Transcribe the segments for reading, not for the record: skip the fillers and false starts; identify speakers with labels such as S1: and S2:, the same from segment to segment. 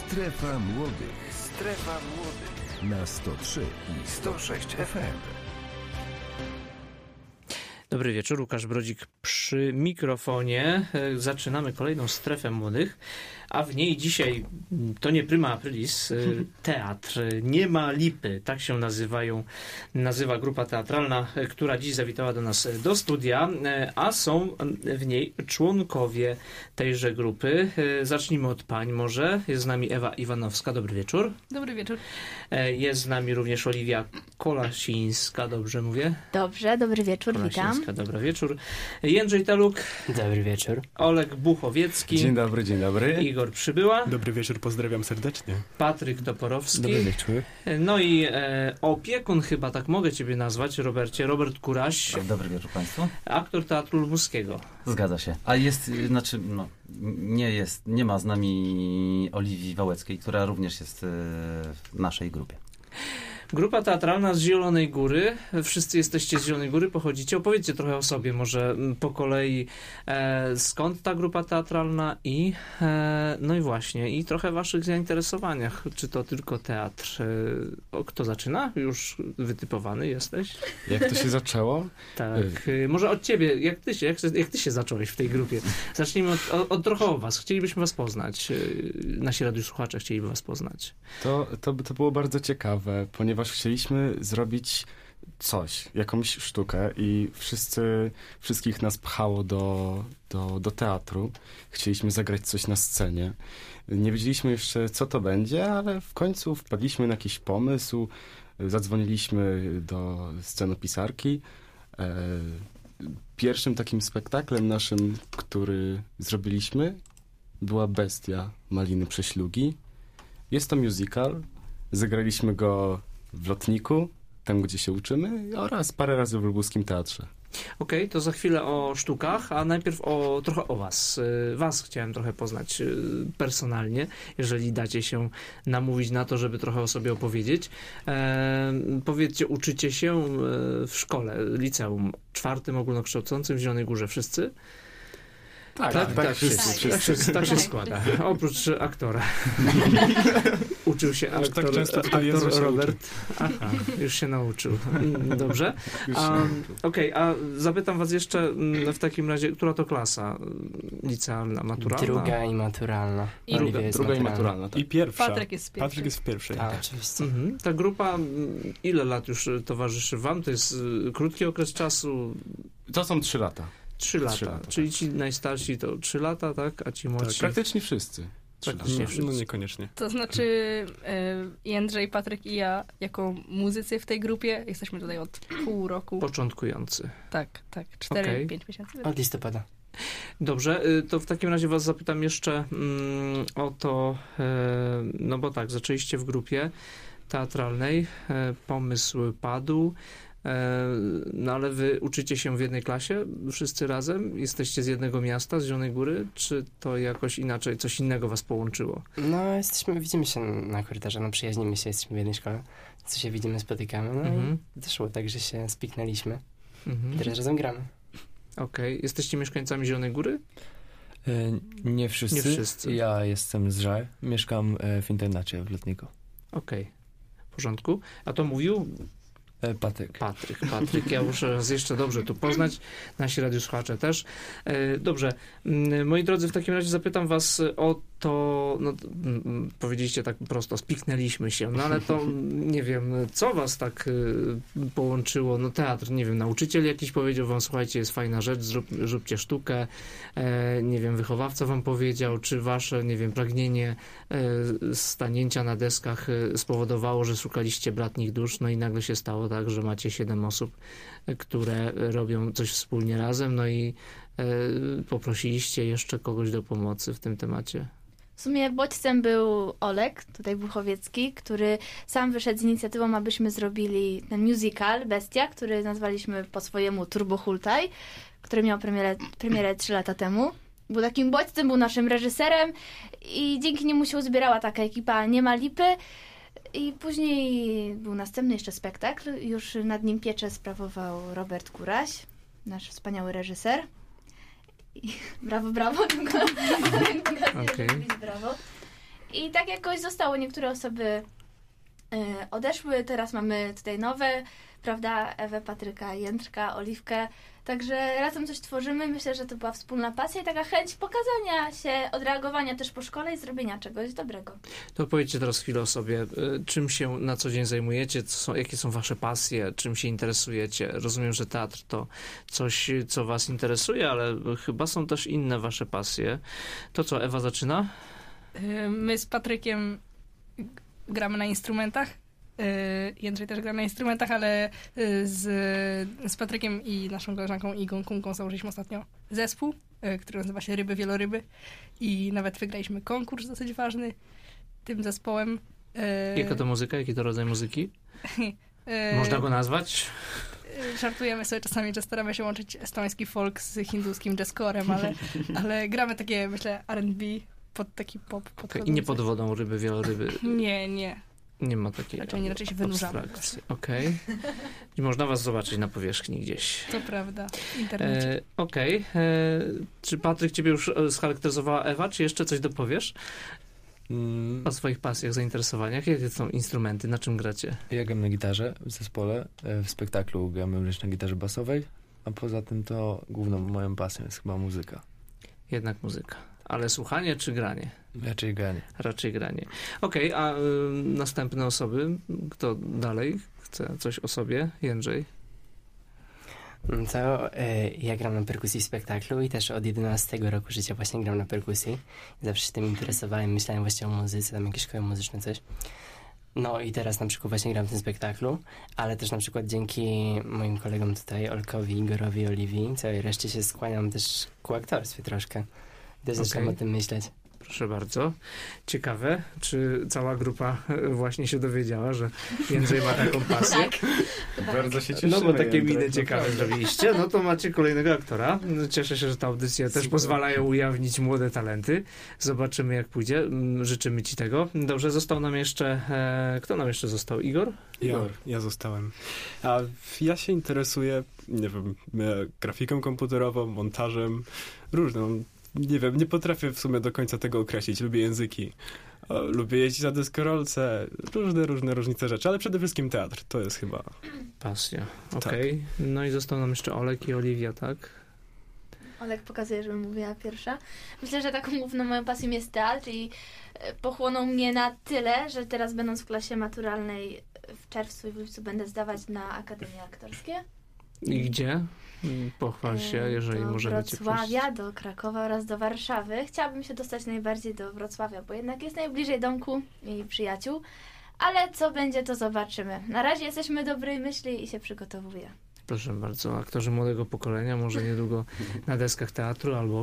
S1: Strefa Młodych. Strefa Młodych. Na 103 i 106 FM.
S2: Dobry wieczór, Łukasz Brodzik przy mikrofonie. Zaczynamy kolejną Strefę Młodych, a w niej dzisiaj, to nie prima aprilis, teatr. Nie ma lipy, tak się nazywa grupa teatralna, która dziś zawitała do nas do studia, a są w niej członkowie tejże grupy. Zacznijmy od pań może. Jest z nami Ewa Iwanowska, dobry wieczór.
S3: Dobry wieczór.
S2: Jest z nami również Oliwia Kolasińska, dobrze mówię?
S4: Dobrze, dobry wieczór, witam.
S2: Dobry wieczór. Jędrzej Teluk.
S5: Dobry wieczór.
S2: Olek Buchowiecki.
S6: Dzień dobry, dzień dobry.
S2: Igor Przybyła.
S7: Dobry wieczór, pozdrawiam serdecznie.
S2: Patryk Toporowski.
S5: Dobry wieczór.
S2: No i opiekun chyba, tak mogę ciebie nazwać, Robercie. Robert Kuraś.
S8: Dobry wieczór Państwu.
S2: Aktor Teatru Lubuskiego.
S8: Zgadza się. A jest, znaczy, nie ma z nami Oliwii Wałęckiej, która również jest w naszej grupie.
S2: Grupa teatralna z Zielonej Góry. Wszyscy jesteście z Zielonej Góry, pochodzicie. Opowiedzcie trochę o sobie, może po kolei. Skąd ta grupa teatralna i no i właśnie, i trochę waszych zainteresowaniach. Czy to tylko teatr? Kto zaczyna? Już wytypowany jesteś?
S6: Jak to się zaczęło?
S2: Tak. Może od ciebie. Jak ty się zacząłeś w tej grupie? Zacznijmy od trochę o was. Chcielibyśmy was poznać. Nasi radiosłuchacze chcieliby was poznać.
S6: To było bardzo ciekawe, ponieważ chcieliśmy zrobić coś, jakąś sztukę i wszystkich nas pchało do teatru. Chcieliśmy zagrać coś na scenie. Nie wiedzieliśmy jeszcze, co to będzie, ale w końcu wpadliśmy na jakiś pomysł. Zadzwoniliśmy do scenopisarki. Pierwszym takim spektaklem naszym, który zrobiliśmy, była Bestia Maliny Prześlugi. Jest to musical. Zagraliśmy go w Lotniku, tam gdzie się uczymy, oraz parę razy w Lubuskim Teatrze.
S2: Okej, to za chwilę o sztukach, a najpierw trochę o was. Was chciałem trochę poznać personalnie, jeżeli dacie się namówić na to, żeby trochę o sobie opowiedzieć. Powiedzcie, uczycie się w szkole, liceum 4 ogólnokształcącym w Zielonej Górze. Wszyscy? Tak, wszyscy. Tak się składa. Oprócz aktora. Uczył się aktor,
S7: tak często
S2: aktor
S7: się
S2: Robert. Aha, już się nauczył. Dobrze. Okej, a zapytam was jeszcze w takim razie, która to klasa? Licealna, maturalna?
S5: Druga i maturalna.
S6: Druga i maturalna, tak.
S7: I pierwsza.
S3: Patryk jest w pierwszej.
S5: Tak, oczywiście.
S2: Ta grupa, ile lat już towarzyszy wam? To jest krótki okres czasu?
S6: To są 3 lata.
S2: 3 lata. Czyli ci najstarsi to 3 lata, tak? A ci młodsi?
S6: Tak, praktycznie wszyscy.
S7: No niekoniecznie.
S3: To znaczy Jędrzej, Patryk i ja jako muzycy w tej grupie jesteśmy tutaj od pół roku.
S2: Początkujący.
S3: Tak. 4-5 miesięcy.
S5: Od listopada.
S2: Dobrze, to w takim razie was zapytam jeszcze o to, no bo tak, zaczęliście w grupie teatralnej, pomysł padł, no ale wy uczycie się w jednej klasie, wszyscy razem? Jesteście z jednego miasta, z Zielonej Góry? Czy to jakoś inaczej, coś innego was połączyło?
S5: No, widzimy się na korytarzu, no przyjaźnimy się, jesteśmy w jednej szkole, co się widzimy, spotykamy, no i doszło tak, że się spiknęliśmy. Teraz razem gramy.
S2: Okej. Jesteście mieszkańcami Zielonej Góry?
S9: Nie wszyscy. Ja jestem z Żar. Mieszkam w internacie w Lotniku.
S2: Okej. W porządku. A to mówił Patryk, ja muszę raz jeszcze dobrze tu poznać, nasi radiosłuchacze też. Dobrze, moi drodzy, w takim razie zapytam was o to, no powiedzieliście tak prosto, spiknęliśmy się, no ale to nie wiem, co was tak połączyło, no teatr, nie wiem, nauczyciel jakiś powiedział wam, słuchajcie, jest fajna rzecz, zróbcie sztukę, nie wiem, wychowawca wam powiedział, czy wasze, nie wiem, pragnienie stanięcia na deskach spowodowało, że szukaliście bratnich dusz, no i nagle się stało tak, że macie 7 osób, które robią coś wspólnie razem, no i poprosiliście jeszcze kogoś do pomocy w tym temacie.
S4: W sumie bodźcem był Olek, tutaj Buchowiecki, który sam wyszedł z inicjatywą, abyśmy zrobili ten musical Bestia, który nazwaliśmy po swojemu Turbo Hultaj, który miał premierę 3 lata temu. Był takim bodźcem, był naszym reżyserem i dzięki niemu się uzbierała taka ekipa Nie ma lipy. I później był następny jeszcze spektakl. Już nad nim pieczę sprawował Robert Kuraś, nasz wspaniały reżyser. I brawo.
S2: Okay.
S4: Brawo. I tak jakoś zostało. Niektóre osoby odeszły, teraz mamy tutaj nowe, prawda, Ewę, Patryka, Jędrka, Oliwkę. Także razem coś tworzymy. Myślę, że to była wspólna pasja i taka chęć pokazania się, odreagowania też po szkole i zrobienia czegoś dobrego.
S2: To powiedzcie teraz chwilę o sobie. Czym się na co dzień zajmujecie? Jakie są wasze pasje? Czym się interesujecie? Rozumiem, że teatr to coś, co was interesuje, ale chyba są też inne wasze pasje. To co, Ewa zaczyna?
S3: My z Patrykiem gramy na instrumentach. Jędrzej też gra na instrumentach, ale z Patrykiem i naszą koleżanką Igą Kunką założyliśmy ostatnio zespół, który nazywa się Ryby Wieloryby i nawet wygraliśmy konkurs dosyć ważny tym zespołem.
S2: Jaka to muzyka? Jaki to rodzaj muzyki? Można go nazwać?
S3: Żartujemy sobie czasami, że staramy się łączyć estoński folk z hinduskim jazzcorem, ale gramy takie, myślę, R&B pod taki pop.
S2: I nie pod wodą ryby, wieloryby.
S3: Nie.
S2: Nie ma takiej
S3: raczej się wynurzamy.
S2: Okej. I można was zobaczyć na powierzchni gdzieś.
S3: To prawda, internecie.
S2: Okej. Czy Patryk ciebie już scharakteryzowała Ewa, czy jeszcze coś dopowiesz? O swoich pasjach, zainteresowaniach. Jakie są instrumenty? Na czym gracie?
S9: Ja gram na gitarze w zespole. W spektaklu gramy również na gitarze basowej, a poza tym to główną moją pasją jest chyba muzyka.
S2: Jednak muzyka. Ale słuchanie czy granie? Raczej granie. Okej, a następne osoby? Kto dalej chce coś o sobie? Jędrzej?
S5: To ja gram na perkusji w spektaklu i też od 11 roku życia właśnie gram na perkusji. Zawsze się tym interesowałem, myślałem właśnie o muzyce, tam jakieś szkoły muzyczne, coś. No i teraz na przykład właśnie gram w tym spektaklu, ale też na przykład dzięki moim kolegom tutaj, Olkowi, Igorowi, Oliwii, całej reszcie się skłaniam też ku aktorstwie troszkę. Też zaczynam o tym myśleć.
S2: Proszę bardzo. Ciekawe, czy cała grupa właśnie się dowiedziała, że Jędrzej ma taką pasję?
S4: Tak.
S6: Bardzo się cieszymy.
S2: No bo takie miny ciekawe zrobiliście. No to macie kolejnego aktora. Cieszę się, że ta audycja też pozwala ujawnić młode talenty. Zobaczymy, jak pójdzie. Życzymy ci tego. Dobrze, został nam jeszcze... Kto nam jeszcze został? Igor?
S7: Ja zostałem. A ja się interesuję, nie wiem, grafiką komputerową, montażem, różną. Nie wiem, nie potrafię w sumie do końca tego określić. Lubię języki, lubię jeździć na deskorolce, różne różnice rzeczy, ale przede wszystkim teatr. To jest chyba...
S2: pasja. Okej. No i został nam jeszcze Olek i Oliwia, tak?
S4: Olek pokazuje, żebym mówiła pierwsza. Myślę, że taką główną moją pasją jest teatr i pochłonął mnie na tyle, że teraz będąc w klasie maturalnej w czerwcu i w lipcu będę zdawać na Akademie Aktorskie.
S2: I gdzie? Pochwal się, jeżeli możemy cię prosić.
S4: Do Wrocławia, do Krakowa oraz do Warszawy. Chciałabym się dostać najbardziej do Wrocławia, bo jednak jest najbliżej domku i przyjaciół. Ale co będzie, to zobaczymy. Na razie jesteśmy dobrej myśli i się przygotowuję.
S2: Proszę bardzo, aktorzy młodego pokolenia, może niedługo na deskach teatru albo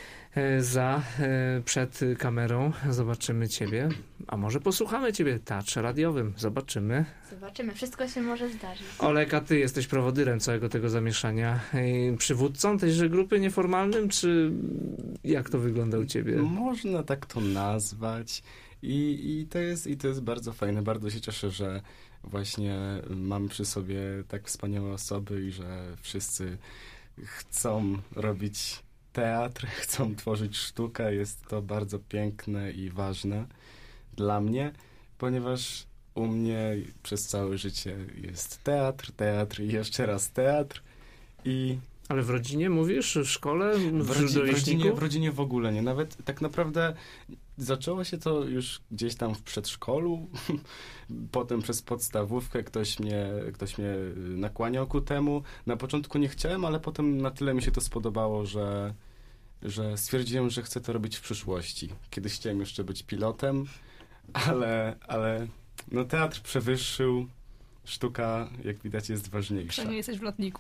S2: przed kamerą zobaczymy ciebie, a może posłuchamy ciebie w teatrze radiowym. Zobaczymy.
S4: Wszystko się może zdarzyć.
S2: Olek, a ty jesteś prowodyrem całego tego zamieszania. Przywódcą tejże grupy nieformalnym, czy jak to wygląda u ciebie?
S6: Można tak to nazwać. I to jest bardzo fajne. Bardzo się cieszę, że właśnie mam przy sobie tak wspaniałe osoby i że wszyscy chcą robić teatr, chcą tworzyć sztukę. Jest to bardzo piękne i ważne dla mnie, ponieważ u mnie przez całe życie jest teatr i jeszcze raz teatr.
S2: Ale w rodzinie mówisz? W szkole?
S6: W rodzinie w ogóle nie. Nawet tak naprawdę zaczęło się to już gdzieś tam w przedszkolu. Potem przez podstawówkę ktoś mnie nakłaniał ku temu. Na początku nie chciałem, ale potem na tyle mi się to spodobało, że stwierdziłem, że chcę to robić w przyszłości. Kiedyś chciałem jeszcze być pilotem, ale no teatr przewyższył. Sztuka, jak widać, jest ważniejsza.
S3: Przynajmniej jesteś w lotniku.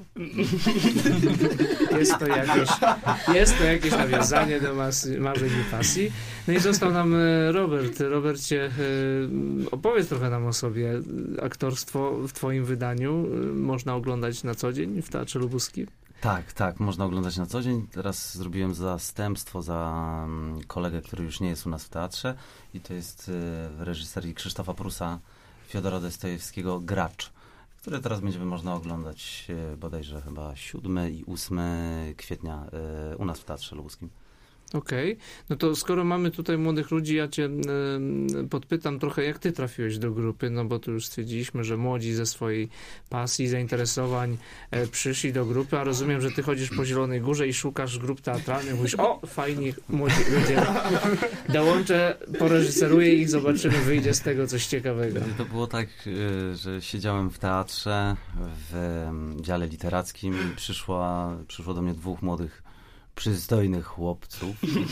S2: Jest to jakieś nawiązanie do marzeń i pasji. No i został nam Robert. Robercie, opowiedz trochę nam o sobie. Aktorstwo w twoim wydaniu można oglądać na co dzień w Teatrze Lubuskim?
S8: Tak, można oglądać na co dzień. Teraz zrobiłem zastępstwo za kolegę, który już nie jest u nas w teatrze i to jest w reżyserii Krzysztofa Prusa, Fiodora Dostojewskiego Gracz, które teraz będzie można oglądać bodajże chyba 7 i 8 kwietnia u nas w Teatrze Lubuskim.
S2: Okej. No to skoro mamy tutaj młodych ludzi, ja cię podpytam trochę, jak ty trafiłeś do grupy, no bo tu już stwierdziliśmy, że młodzi ze swojej pasji, zainteresowań przyszli do grupy, a rozumiem, że ty chodzisz po Zielonej Górze i szukasz grup teatralnych, mówisz, o, fajni młodzi ludzie, dołączę, poreżyseruję ich, zobaczymy, wyjdzie z tego coś ciekawego.
S8: To było tak, że siedziałem w teatrze, w dziale literackim i przyszło do mnie dwóch młodych przystojnych chłopców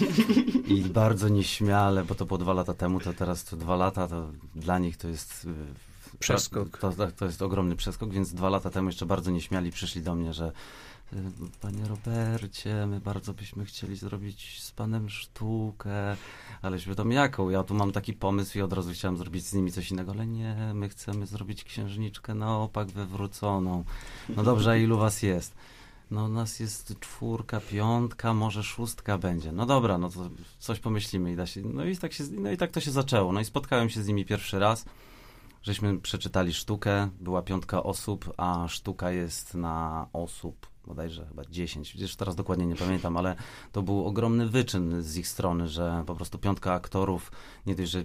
S8: i bardzo nieśmiale, bo to było 2 lata temu, to teraz to 2 lata, to dla nich to jest
S2: przeskok.
S8: To jest ogromny przeskok, więc 2 lata temu jeszcze bardzo nieśmiali przyszli do mnie, że panie Robercie, my bardzo byśmy chcieli zrobić z panem sztukę, ale świadom jaką? Ja tu mam taki pomysł i od razu chciałem zrobić z nimi coś innego, ale nie, my chcemy zrobić księżniczkę na opak wywróconą. No dobrze, a ilu was jest? No nas jest 4, 5, może 6 będzie. No dobra, no to coś pomyślimy i da się. No i tak to się zaczęło. No i spotkałem się z nimi pierwszy raz. Żeśmy przeczytali sztukę, była 5 osób, a sztuka jest na osób bodajże chyba 10. Widzisz, teraz dokładnie nie pamiętam, ale to był ogromny wyczyn z ich strony, że po prostu 5 aktorów nie dość, że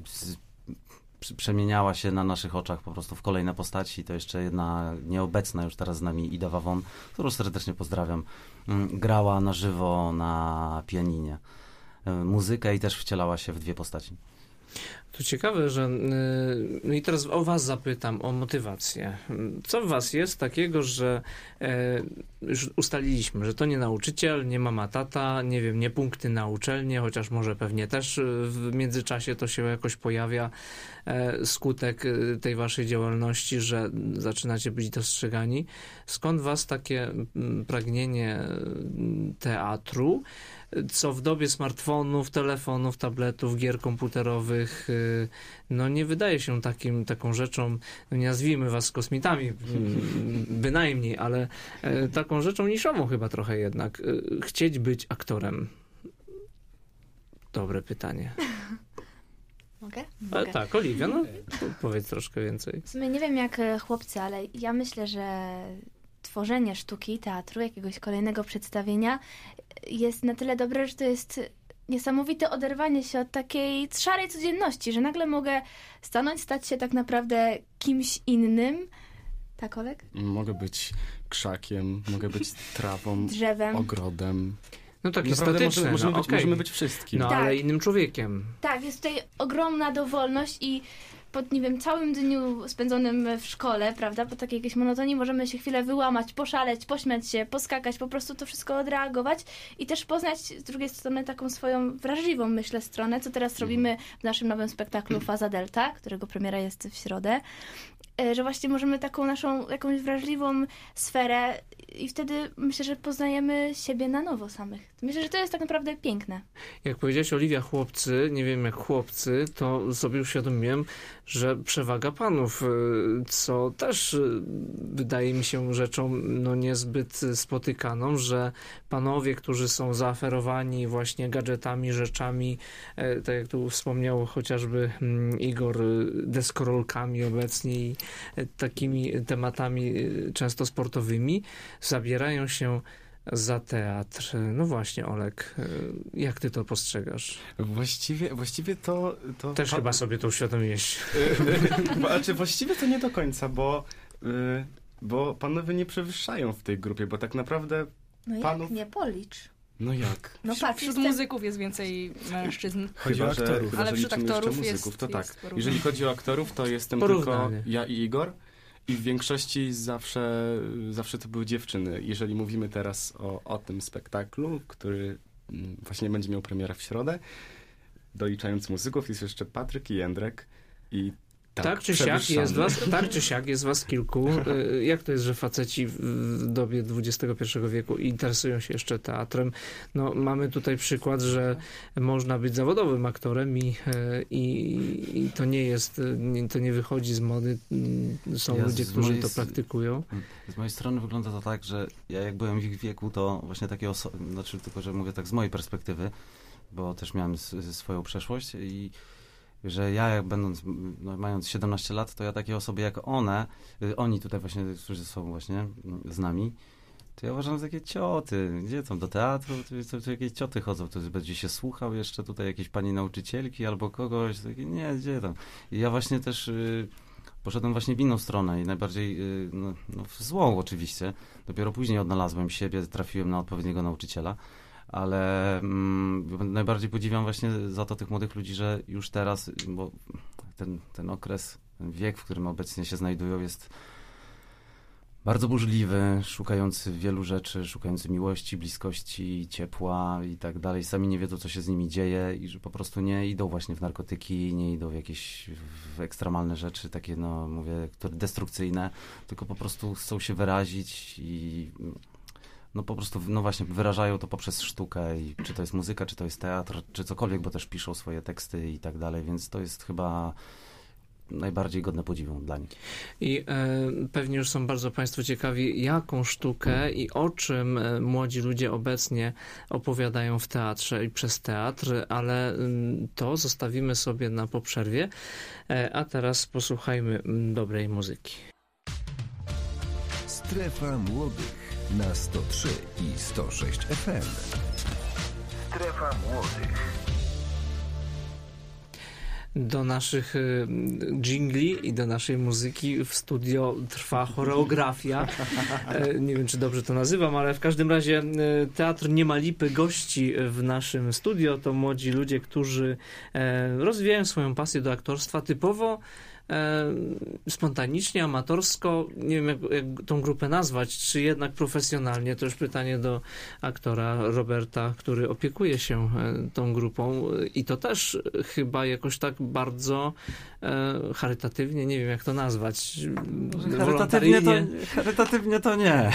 S8: przemieniała się na naszych oczach po prostu w kolejne postaci. To jeszcze jedna nieobecna już teraz z nami Ida Wawon, którą serdecznie pozdrawiam, grała na żywo na pianinie muzykę i też wcielała się w 2 postaci.
S2: To ciekawe, że... No i teraz o was zapytam, o motywację. Co w was jest takiego, że już ustaliliśmy, że to nie nauczyciel, nie mama, tata, nie wiem, nie punkty na uczelnię, chociaż może pewnie też w międzyczasie to się jakoś pojawia skutek tej waszej działalności, że zaczynacie być dostrzegani. Skąd was takie pragnienie teatru, co w dobie smartfonów, telefonów, tabletów, gier komputerowych, no nie wydaje się taką rzeczą, no nie nazwijmy was kosmitami, bynajmniej, ale taką rzeczą niszową chyba trochę jednak. Chcieć być aktorem. Dobre pytanie.
S4: Mogę?
S2: Tak, Oliwia, no powiedz troszkę więcej.
S4: W sumie nie wiem jak chłopcy, ale ja myślę, że tworzenie sztuki, teatru, jakiegoś kolejnego przedstawienia jest na tyle dobre, że to jest niesamowite oderwanie się od takiej szarej codzienności, że nagle mogę stanąć, stać się tak naprawdę kimś innym. Tak, Olek?
S6: Mogę być krzakiem, mogę być trawą,
S4: drzewem,
S6: ogrodem.
S2: No takie statyczne.
S6: Możemy być wszystkim.
S2: No,
S4: tak.
S2: Ale innym człowiekiem.
S4: Tak, jest tutaj ogromna dowolność i po, nie wiem, całym dniu spędzonym w szkole, prawda, po takiej jakiejś monotonii możemy się chwilę wyłamać, poszaleć, pośmiać się, poskakać, po prostu to wszystko odreagować i też poznać z drugiej strony taką swoją wrażliwą, myślę, stronę, co teraz robimy w naszym nowym spektaklu Faza Delta, którego premiera jest w środę, że właśnie możemy taką naszą jakąś wrażliwą sferę i wtedy myślę, że poznajemy siebie na nowo samych. Myślę, że to jest tak naprawdę piękne.
S2: Jak powiedziałeś, Oliwia, chłopcy, nie wiem jak chłopcy, to sobie uświadomiłem, że przewaga panów, co też wydaje mi się rzeczą no niezbyt spotykaną, że panowie, którzy są zaaferowani właśnie gadżetami, rzeczami, tak jak tu wspomniał chociażby Igor, deskorolkami obecnie i takimi tematami często sportowymi, zabierają się za teatr. No właśnie, Olek, jak ty to postrzegasz?
S6: Właściwie to
S2: też chyba sobie to uświadomiłeś.
S6: Znaczy, właściwie to nie do końca, bo panowie nie przewyższają w tej grupie, bo tak naprawdę
S4: no
S6: panów...
S4: jak? Nie policz.
S6: No jak?
S3: No patrz, wśród muzyków jest więcej mężczyzn.
S6: Chodzi o aktorów.
S3: Ale wśród aktorów
S6: muzyków, to tak.
S3: Jest
S6: jeżeli chodzi o aktorów, to jestem tylko ja i Igor. I w większości zawsze to były dziewczyny. Jeżeli mówimy teraz o tym spektaklu, który właśnie będzie miał premierę w środę, doliczając muzyków, jest jeszcze Patryk i Jędrek. I
S2: tak czy siak jest was kilku. Jak to jest, że faceci w dobie XXI wieku interesują się jeszcze teatrem? No, mamy tutaj przykład, że można być zawodowym aktorem i to nie jest, to nie wychodzi z mody. Są ludzie, którzy to praktykują.
S8: Z mojej strony wygląda to tak, że ja jak byłem w ich wieku, to właśnie takie znaczy tylko, że mówię tak z mojej perspektywy, bo też miałem swoją przeszłość i że ja jak będąc, no, mając 17 lat, to ja takie osoby jak oni tutaj właśnie, którzy są właśnie z nami, to ja uważam za takie cioty. Gdzie tam do teatru? To jakieś cioty chodzą, to będzie się słuchał jeszcze tutaj jakiejś pani nauczycielki albo kogoś. Takie, nie, gdzie tam? I ja właśnie też poszedłem właśnie w inną stronę i najbardziej w złą oczywiście. Dopiero później odnalazłem siebie, trafiłem na odpowiedniego nauczyciela. Ale najbardziej podziwiam właśnie za to tych młodych ludzi, że już teraz, bo ten okres, ten wiek, w którym obecnie się znajdują, jest bardzo burzliwy, szukający wielu rzeczy, szukający miłości, bliskości, ciepła i tak dalej. Sami nie wiedzą, co się z nimi dzieje i że po prostu nie idą właśnie w narkotyki, nie idą w jakieś ekstremalne rzeczy, takie, no mówię, które destrukcyjne, tylko po prostu chcą się wyrazić i no po prostu, no właśnie, wyrażają to poprzez sztukę i czy to jest muzyka, czy to jest teatr, czy cokolwiek, bo też piszą swoje teksty i tak dalej, więc to jest chyba najbardziej godne podziwu dla nich.
S2: I pewnie już są bardzo Państwo ciekawi, jaką sztukę i o czym młodzi ludzie obecnie opowiadają w teatrze i przez teatr, ale to zostawimy sobie na poprzerwie, a teraz posłuchajmy dobrej muzyki.
S1: Strefa Młodych na 103 i 106 FM. Strefa Młodych.
S2: Do naszych dżingli i do naszej muzyki w studio trwa choreografia. Nie wiem, czy dobrze to nazywam, ale w każdym razie Teatr Nie ma lipy gości w naszym studio. To młodzi ludzie, którzy rozwijają swoją pasję do aktorstwa typowo spontanicznie, amatorsko, nie wiem jak tą grupę nazwać, czy jednak profesjonalnie, to już pytanie do aktora Roberta, który opiekuje się tą grupą i to też chyba jakoś tak bardzo charytatywnie, nie wiem jak to nazwać.
S8: Charytatywnie to nie,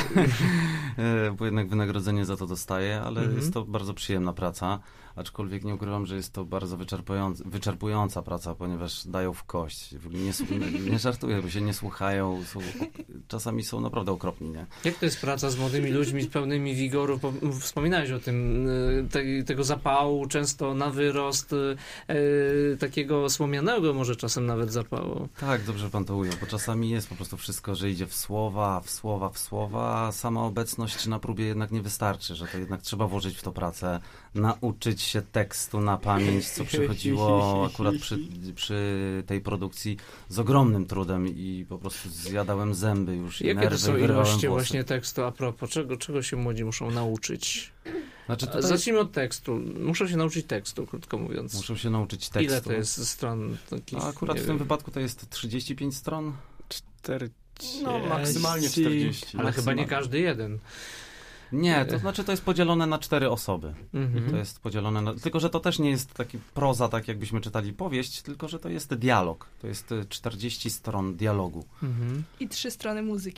S8: bo jednak wynagrodzenie za to dostaję, ale jest to bardzo przyjemna praca. Aczkolwiek nie ukrywam, że jest to bardzo wyczerpująca praca, ponieważ dają w kość. Nie żartuję, bo się nie słuchają. Czasami są naprawdę okropni, nie?
S2: Jak to jest praca z młodymi ludźmi, z pełnymi wigoru? Wspominałeś o tym, tego zapału, często na wyrost, takiego słomianego może czasem nawet zapału.
S8: Tak, dobrze pan to ujął, bo czasami jest po prostu wszystko, że idzie w słowa, a sama obecność na próbie jednak nie wystarczy, że to jednak trzeba włożyć w to pracę, nauczyć się tekstu na pamięć, co przychodziło akurat przy tej produkcji z ogromnym trudem i po prostu zjadałem zęby już.
S2: Jakie to są ilości właśnie tekstu? A propos, czego się młodzi muszą nauczyć?
S8: Znaczy tutaj...
S2: Zacznijmy od tekstu. Muszą się nauczyć tekstu, krótko mówiąc.
S8: Muszą się nauczyć tekstu.
S2: Ile to jest stron? Takich,
S8: akurat w tym wypadku to jest 35 stron?
S6: 40.
S8: No maksymalnie 40.
S2: Ale chyba nie każdy jeden.
S8: Nie, to znaczy to jest podzielone na 4 osoby. To jest podzielone na... Tylko, że to też nie jest taki proza, tak jakbyśmy czytali powieść, tylko, że to jest dialog. To jest 40 stron dialogu.
S3: I 3 strony muzyki.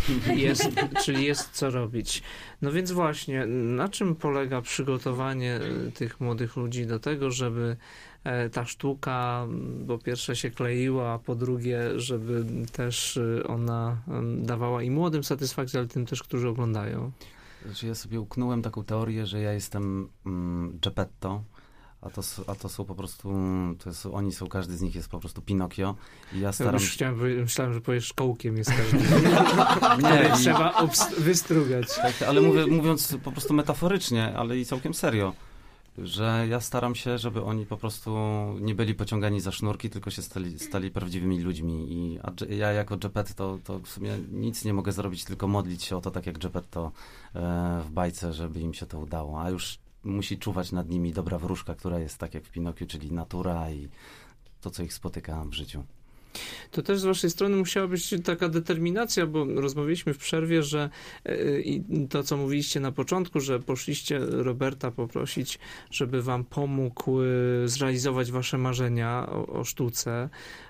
S2: Czyli jest co robić. No więc właśnie, na czym polega przygotowanie tych młodych ludzi do tego, żeby ta sztuka po pierwsze się kleiła, a po drugie, żeby też ona dawała i młodym satysfakcję, ale tym też, którzy oglądają?
S8: Znaczy ja sobie uknąłem taką teorię, że ja jestem Geppetto, a to są po prostu, oni są, każdy z nich jest po prostu Pinokio i ja staram się...
S2: Myślałem, że powiesz kołkiem jest każdy. Nie, trzeba wystrugać.
S8: Tak, ale mówiąc po prostu metaforycznie, ale i całkiem serio, że ja staram się, żeby oni po prostu nie byli pociągani za sznurki, tylko się stali prawdziwymi ludźmi. A ja jako Geppetto to w sumie nic nie mogę zrobić, tylko modlić się o to, tak jak Geppetto w bajce, żeby im się to udało. A już musi czuwać nad nimi dobra wróżka, która jest tak jak w Pinokiu, czyli natura i to, co ich spotyka w życiu.
S2: To też z waszej strony musiała być taka determinacja, bo rozmawialiśmy w przerwie, że i to, co mówiliście na początku, że poszliście Roberta poprosić, żeby wam pomógł zrealizować wasze marzenia o sztuce,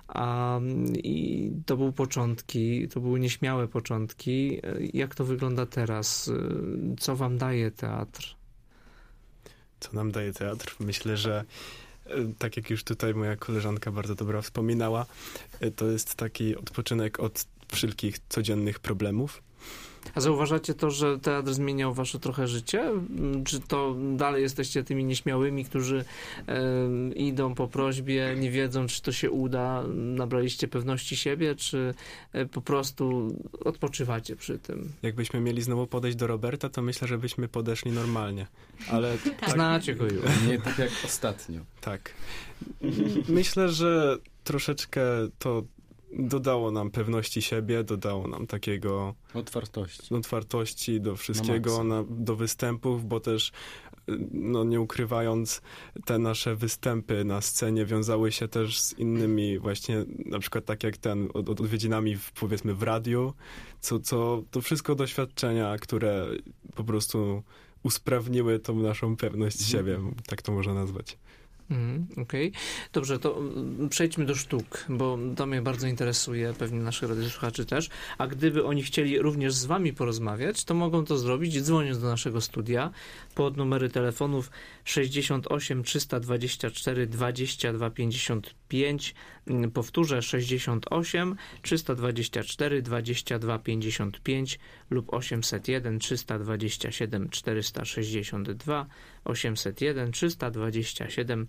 S2: i to były początki, to były nieśmiałe początki. Jak to wygląda teraz? Co wam daje teatr?
S7: Co nam daje teatr? Myślę, że tak jak już tutaj moja koleżanka bardzo dobra wspominała, to jest taki odpoczynek od wszelkich codziennych problemów.
S2: A zauważacie to, że teatr zmieniał wasze trochę życie? Czy to dalej jesteście tymi nieśmiałymi, którzy idą po prośbie, nie wiedzą, czy to się uda, nabraliście pewności siebie, czy po prostu odpoczywacie przy tym?
S7: Jakbyśmy mieli znowu podejść do Roberta, to myślę, że byśmy podeszli normalnie. Ale tak,
S2: Znacie go już.
S6: Nie tak jak ostatnio.
S7: tak. Myślę, że troszeczkę to dodało nam pewności siebie, dodało nam takiego otwartości do wszystkiego, do występów, bo też no, nie ukrywając, te nasze występy na scenie wiązały się też z innymi właśnie, na przykład tak jak odwiedzinami powiedzmy w radiu, co to wszystko doświadczenia, które po prostu usprawniły tą naszą pewność siebie, tak to można nazwać.
S2: Okej. Dobrze, to przejdźmy do sztuk, bo to mnie bardzo interesuje, pewnie naszych radiosłuchaczy też. A gdyby oni chcieli również z wami porozmawiać, to mogą to zrobić dzwoniąc do naszego studia pod numery telefonów 68 324 22 55. Powtórzę 68 324 22 55 lub 801 327 462 801 327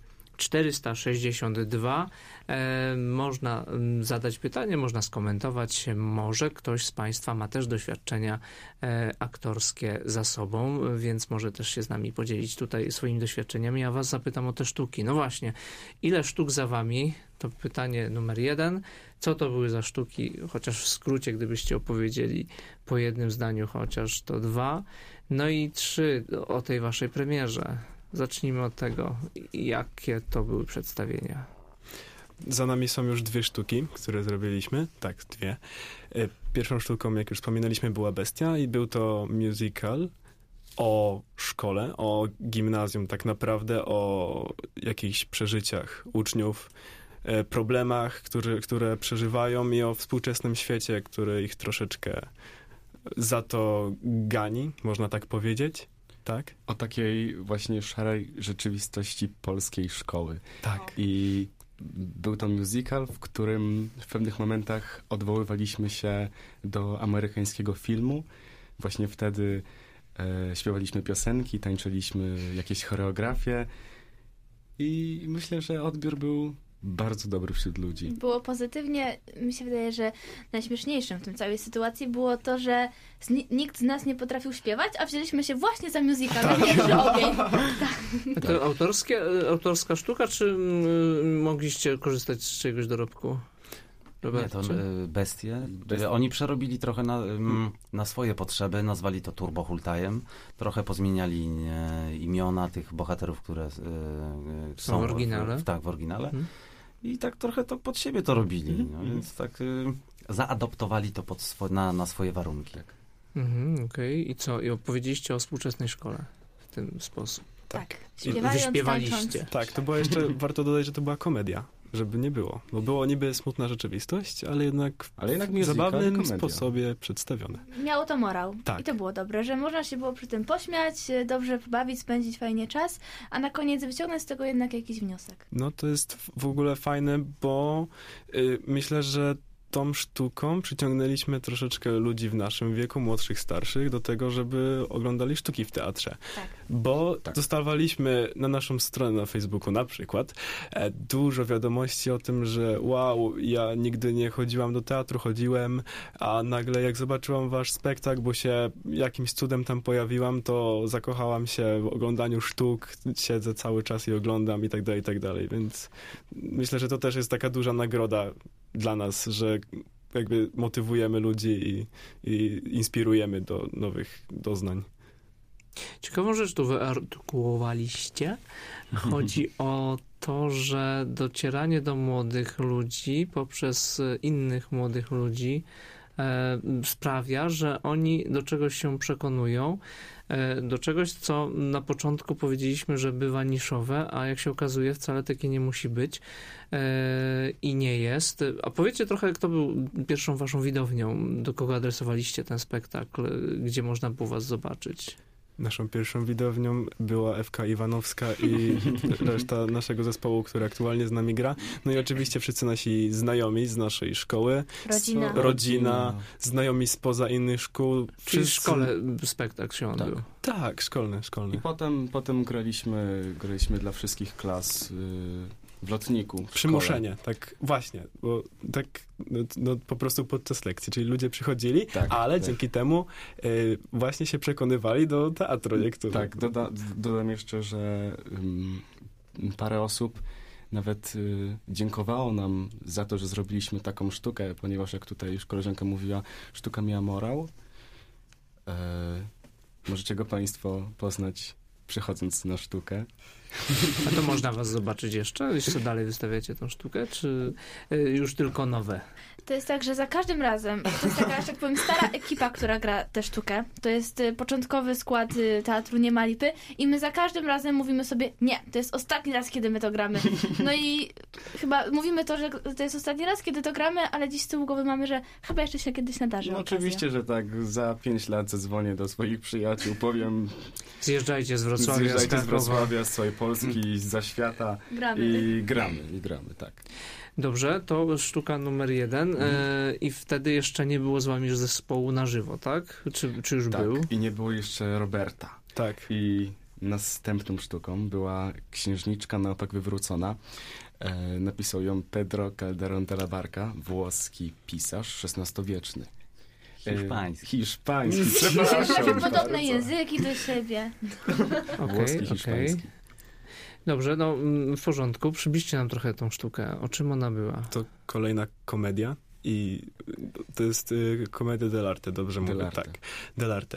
S2: 462. Można zadać pytanie, można skomentować. Może ktoś z Państwa ma też doświadczenia aktorskie za sobą, więc może też się z nami podzielić tutaj swoimi doświadczeniami. Ja was zapytam o te sztuki. No właśnie, ile sztuk za Wami? To pytanie numer 1. Co to były za sztuki? Chociaż w skrócie, gdybyście opowiedzieli po jednym zdaniu, chociaż to 2. No i 3 o tej Waszej premierze. Zacznijmy od tego, jakie to były przedstawienia.
S7: Za nami są już 2 sztuki, które zrobiliśmy. Tak, 2. Pierwszą sztuką, jak już wspominaliśmy, była Bestia i był to musical o szkole, o gimnazjum tak naprawdę, o jakichś przeżyciach uczniów, problemach, które przeżywają i o współczesnym świecie, który ich troszeczkę za to gani, można tak powiedzieć. Tak?
S6: O takiej właśnie szarej rzeczywistości polskiej szkoły.
S7: Tak.
S6: I był to musical, w którym w pewnych momentach odwoływaliśmy się do amerykańskiego filmu. Właśnie wtedy śpiewaliśmy piosenki, tańczyliśmy jakieś choreografie i myślę, że odbiór był bardzo dobry wśród ludzi.
S4: Było pozytywnie. Mi się wydaje, że najśmieszniejszym w tym całej sytuacji było to, że nikt z nas nie potrafił śpiewać, a wzięliśmy się właśnie za musical na pierwszy ogień. Tak.
S2: To autorska sztuka, czy mogliście korzystać z czegoś dorobku?
S8: Nie, to Bestie. Oni przerobili trochę na swoje potrzeby, nazwali to Turbo Hultajem. Trochę pozmieniali imiona tych bohaterów, które są
S2: w oryginale.
S8: W oryginale. I tak trochę to pod siebie to robili. No, więc tak zaadoptowali to na swoje warunki.
S2: Okej. I co? I opowiedzieliście o współczesnej szkole w ten sposób.
S4: Tak.
S2: Wyśpiewaliście.
S7: Tak, to była jeszcze, warto dodać, że to była komedia. Żeby nie było. Bo było niby smutna rzeczywistość, ale jednak w zabawnym sposobie przedstawione.
S4: Miało to morał.
S7: Tak.
S4: I to było dobre, że można się było przy tym pośmiać, dobrze pobawić, spędzić fajnie czas, a na koniec wyciągnąć z tego jednak jakiś wniosek.
S7: No to jest w ogóle fajne, bo myślę, że tą sztuką przyciągnęliśmy troszeczkę ludzi w naszym wieku, młodszych, starszych, do tego, żeby oglądali sztuki w teatrze.
S4: Tak.
S7: Bo dostawaliśmy na naszą stronę na Facebooku na przykład dużo wiadomości o tym, że wow, ja nigdy nie chodziłam do teatru, chodziłem, a nagle jak zobaczyłam wasz spektakl, bo się jakimś cudem tam pojawiłam, to zakochałam się w oglądaniu sztuk, siedzę cały czas i oglądam i tak dalej, więc myślę, że to też jest taka duża nagroda dla nas, że jakby motywujemy ludzi i inspirujemy do nowych doznań.
S2: Ciekawą rzecz tu wyartykułowaliście. Chodzi o to, że docieranie do młodych ludzi poprzez innych młodych ludzi sprawia, że oni do czegoś się przekonują, do czegoś, co na początku powiedzieliśmy, że bywa niszowe, a jak się okazuje, wcale takie nie musi być i nie jest. A powiedzcie trochę, kto był pierwszą waszą widownią, do kogo adresowaliście ten spektakl, gdzie można było was zobaczyć?
S7: Naszą pierwszą widownią była Ewka Iwanowska i reszta naszego zespołu, który aktualnie z nami gra. No i oczywiście wszyscy nasi znajomi z naszej szkoły. Rodzina, znajomi spoza innych szkół.
S2: Czyli w szkole spektakl się odbył.
S7: Tak, szkolny.
S6: I potem graliśmy dla wszystkich klas w lotniku.
S7: Przymuszenie, tak właśnie, bo tak no, po prostu podczas lekcji, czyli ludzie przychodzili, ale dzięki temu właśnie się przekonywali do teatru niektórych.
S6: Tak, dodam jeszcze, że parę osób nawet dziękowało nam za to, że zrobiliśmy taką sztukę, ponieważ jak tutaj już koleżanka mówiła, sztuka miała morał. Możecie go państwo poznać, przychodząc na sztukę.
S2: A to można was zobaczyć jeszcze? Jeszcze dalej wystawiacie tą sztukę, czy już tylko nowe?
S4: To jest tak, że za każdym razem, to jest taka, że tak powiem, stara ekipa, która gra tę sztukę. To jest początkowy skład teatru Nie ma lipy i my za każdym razem mówimy sobie, nie, to jest ostatni raz, kiedy my to gramy. No i chyba mówimy to, że to jest ostatni raz, kiedy to gramy, ale dziś z tyłu głowy mamy, że chyba jeszcze się kiedyś nadarzy.
S6: No oczywiście, że tak. Za 5 lat zadzwonię do swoich przyjaciół, powiem...
S2: Zjeżdżajcie z Wrocławia,
S6: z całej Polski, z świata gramy, tak.
S2: Dobrze, to sztuka numer 1 i wtedy jeszcze nie było z wami już zespołu na żywo, tak? Czy już był?
S6: Tak, i nie było jeszcze Roberta.
S7: Tak.
S6: I następną sztuką była Księżniczka na opak wywrócona. Napisał ją Pedro Calderón de la Barca, włoski pisarz XVI-wieczny. Hiszpański, przepraszam.
S4: Podobne języki do siebie.
S6: Włoski, hiszpański.
S2: Dobrze, no w porządku. Przybliżcie nam trochę tą sztukę. O czym ona była?
S7: To kolejna komedia i to jest komedia dell'arte, dobrze mówię? Tak, dell'arte.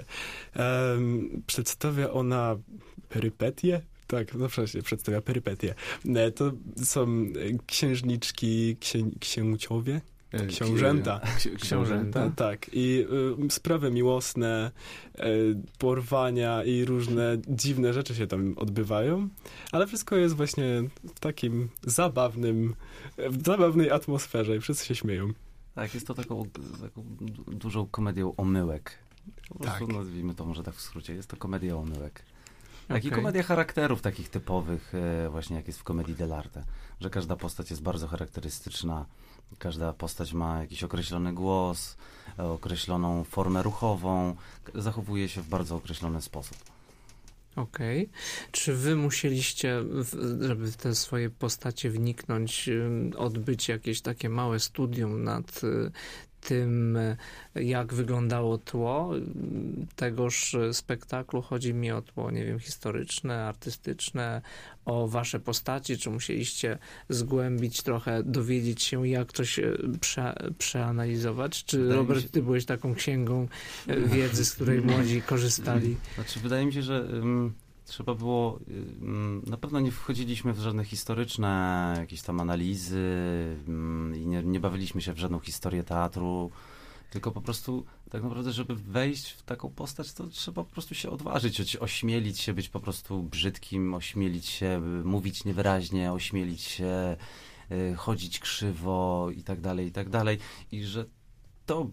S7: Przedstawia ona perypetie? Tak, zawsze się przedstawia perypetie. To są księżniczki, księciowie? Książęta.
S2: Książęta.
S7: Tak. I sprawy miłosne, porwania i różne dziwne rzeczy się tam odbywają, ale wszystko jest właśnie w takim zabawnej atmosferze i wszyscy się śmieją.
S8: Tak, jest to taką dużą komedią omyłek. Po prostu nazwijmy to może tak w skrócie. Jest to komedia omyłek. Tak, i komedia charakterów takich typowych, właśnie jak jest w komedii dell'arte, że każda postać jest bardzo charakterystyczna, każda postać ma jakiś określony głos, określoną formę ruchową, zachowuje się w bardzo określony sposób.
S2: Okej. Czy wy musieliście, żeby w te swoje postacie wniknąć, odbyć jakieś takie małe studium nad tym, jak wyglądało tło tegoż spektaklu? Chodzi mi o tło, nie wiem, historyczne, artystyczne, o wasze postaci, czy musieliście zgłębić trochę, dowiedzieć się, jak to się przeanalizować? Czy Robert, ty byłeś taką księgą wiedzy, z której młodzi korzystali?
S8: Znaczy, wydaje mi się, że trzeba było, na pewno nie wchodziliśmy w żadne historyczne jakieś tam analizy i nie bawiliśmy się w żadną historię teatru, tylko po prostu tak naprawdę, żeby wejść w taką postać, to trzeba po prostu się odważyć, ośmielić się być po prostu brzydkim, ośmielić się mówić niewyraźnie, ośmielić się chodzić krzywo i tak dalej, i tak dalej. I że to...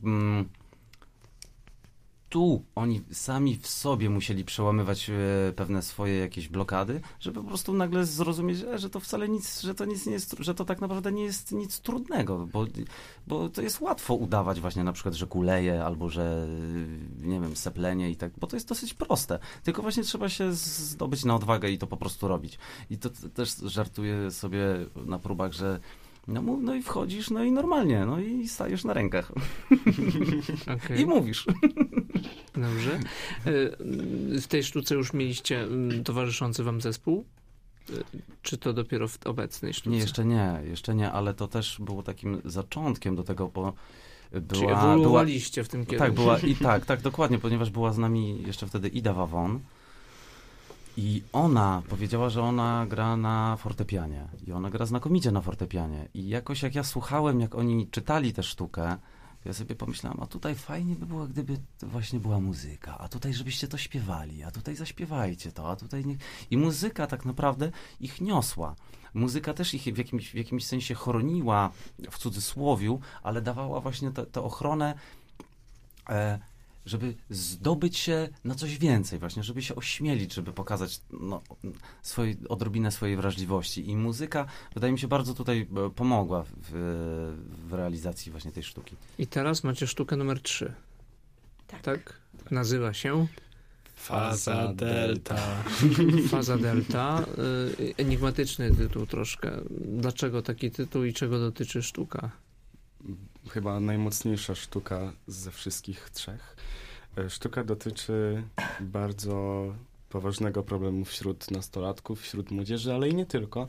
S8: Tu oni sami w sobie musieli przełamywać pewne swoje jakieś blokady, żeby po prostu nagle zrozumieć, że to wcale nic, że to nic nie jest, że to tak naprawdę nie jest nic trudnego, bo to jest łatwo udawać właśnie na przykład, że kuleje albo że nie wiem, seplenie i tak, bo to jest dosyć proste. Tylko właśnie trzeba się zdobyć na odwagę i to po prostu robić. I to też żartuję sobie na próbach, że no i wchodzisz, no i normalnie, no i stajesz na rękach.
S2: Okay.
S8: I mówisz.
S2: Dobrze. W tej sztuce już mieliście towarzyszący wam zespół? Czy to dopiero w obecnej sztuce?
S8: Jeszcze nie, ale to też było takim zaczątkiem do tego, bo
S2: Czyli ewoluowaliście w tym kierunku.
S8: Tak, dokładnie, ponieważ była z nami jeszcze wtedy Ida Wawon. I ona powiedziała, że ona gra na fortepianie. I ona gra znakomicie na fortepianie. I jakoś jak ja słuchałem, jak oni czytali tę sztukę, ja sobie pomyślałem, a tutaj fajnie by było, gdyby właśnie była muzyka, a tutaj żebyście to śpiewali, a tutaj zaśpiewajcie to, a tutaj nie... I muzyka tak naprawdę ich niosła. Muzyka też ich w jakimś sensie chroniła, w cudzysłowiu, ale dawała właśnie tę ochronę żeby zdobyć się na coś więcej właśnie, żeby się ośmielić, żeby pokazać odrobinę swojej wrażliwości. I muzyka, wydaje mi się, bardzo tutaj pomogła w realizacji właśnie tej sztuki.
S2: I teraz macie sztukę numer 3. Tak? Nazywa się?
S7: Faza Delta.
S2: Faza Delta. Enigmatyczny tytuł troszkę. Dlaczego taki tytuł i czego dotyczy sztuka?
S6: Chyba najmocniejsza sztuka ze wszystkich 3. Sztuka dotyczy bardzo poważnego problemu wśród nastolatków, wśród młodzieży, ale i nie tylko.